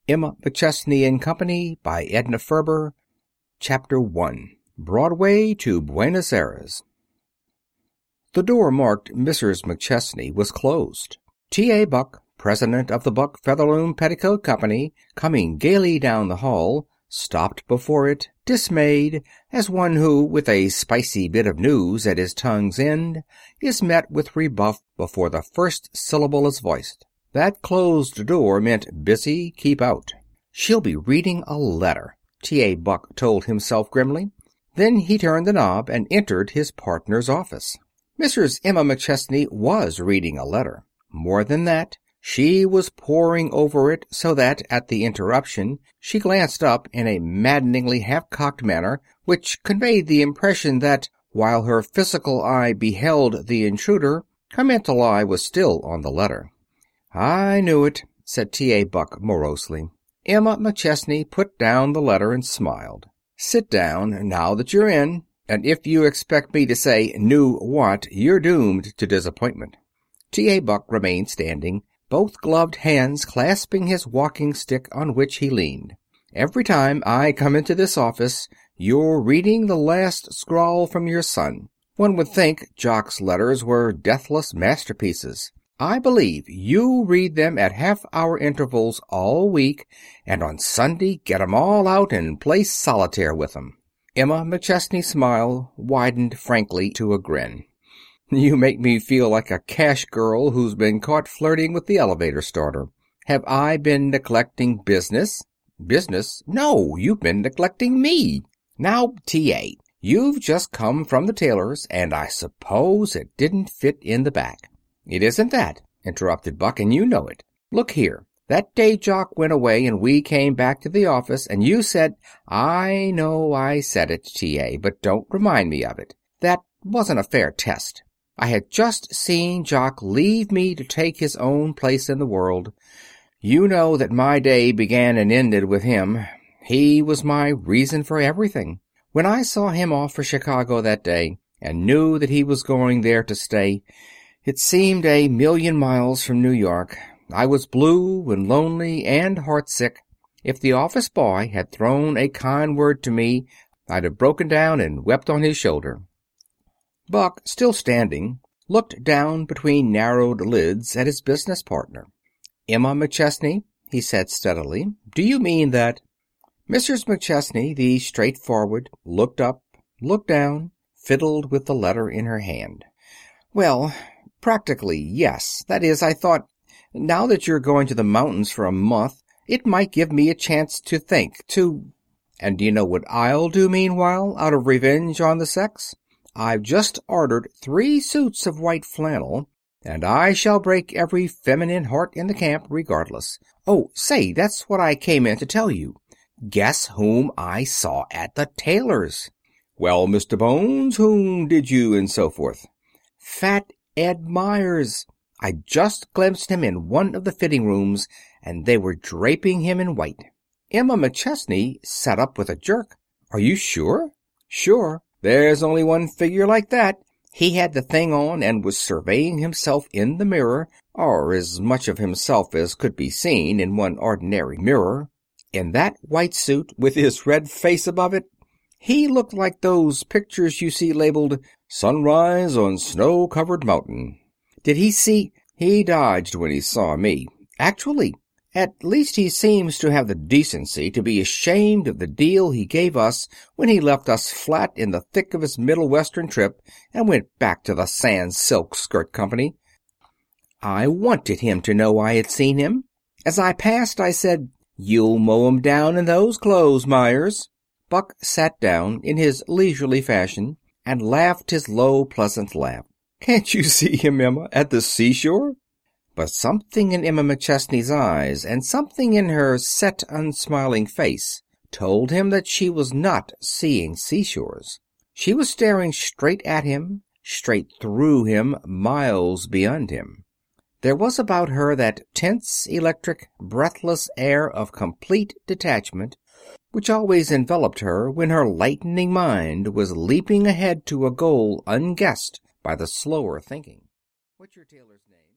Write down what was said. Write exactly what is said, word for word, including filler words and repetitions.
Emma McChesney and Company by Edna Ferber. Chapter one. Broadway to Buenos Aires. The door marked Missus McChesney was closed. T A. Buck, president of the Buck Featherloom Petticoat Company, coming gaily down the hall, stopped before it, dismayed, as one who, with a spicy bit of news at his tongue's end, is met with rebuff before the first syllable is voiced. That closed door meant busy, keep out. She'll be reading a letter, T A. Buck told himself grimly. Then he turned the knob and entered his partner's office. Missus Emma McChesney was reading a letter. More than that, she was poring over it so that, at the interruption, she glanced up in a maddeningly half-cocked manner which conveyed the impression that, while her physical eye beheld the intruder, her mental eye was still on the letter. "I knew it," said T A. Buck morosely. Emma McChesney put down the letter and smiled. "Sit down, now that you're in, and if you expect me to say, 'knew what,' you're doomed to disappointment." T A. Buck remained standing, both gloved hands clasping his walking stick on which he leaned. "Every time I come into this office, you're reading the last scrawl from your son. One would think Jock's letters were deathless masterpieces. I believe you read them at half-hour intervals all week, and on Sunday get 'em all out and play solitaire with 'em." Emma McChesney's smile widened frankly to a grin. "You make me feel like a cash girl who's been caught flirting with the elevator starter. Have I been neglecting business?" "Business? No, you've been neglecting me. Now, T A, you've just come from the tailor's, and I suppose it didn't fit in the back." "It isn't that," interrupted Buck, "and you know it. Look here. That day Jock went away and we came back to the office, and you said—" "I know I said it, T A, but don't remind me of it. That wasn't a fair test. I had just seen Jock leave me to take his own place in the world. You know that my day began and ended with him. He was my reason for everything. When I saw him off for Chicago that day, and knew that he was going there to stay, it seemed a million miles from New York. I was blue and lonely and heartsick. If the office boy had thrown a kind word to me, I'd have broken down and wept on his shoulder." Buck, still standing, looked down between narrowed lids at his business partner. "Emma McChesney," he said steadily, "do you mean that—" Missus McChesney, the straightforward, looked up, looked down, fiddled with the letter in her hand. "Well, practically, yes. That is, I thought, now that you're going to the mountains for a month, it might give me a chance to think, to— And do you know what I'll do meanwhile, out of revenge on the sex? I've just ordered three suits of white flannel, and I shall break every feminine heart in the camp regardless. Oh, say, that's what I came in to tell you. Guess whom I saw at the tailor's." "Well, Mister Bones, whom did you—" and so forth. "Fat Ed Meyers. I just glimpsed him in one of the fitting rooms, and they were draping him in white." Emma McChesney sat up with a jerk. "Are you sure?" "Sure. There's only one figure like that. He had the thing on and was surveying himself in the mirror, or as much of himself as could be seen in one ordinary mirror. In that white suit, with his red face above it, he looked like those pictures you see labeled 'Sunrise on Snow-Covered Mountain.' Did he see—" "He dodged when he saw me. Actually, at least he seems to have the decency to be ashamed of the deal he gave us when he left us flat in the thick of his Middle Western trip and went back to the Sans Silk Skirt Company. I wanted him to know I had seen him. As I passed, I said, 'You'll mow 'em down in those clothes, Meyers.'" Buck sat down in his leisurely fashion and laughed his low, pleasant laugh. "Can't you see him, Emma, at the seashore?" But something in Emma McChesney's eyes and something in her set, unsmiling face told him that she was not seeing seashores. She was staring straight at him, straight through him, miles beyond him. There was about her that tense, electric, breathless air of complete detachment which always enveloped her when her lightning mind was leaping ahead to a goal unguessed by the slower thinking. "What's your tailor's name?"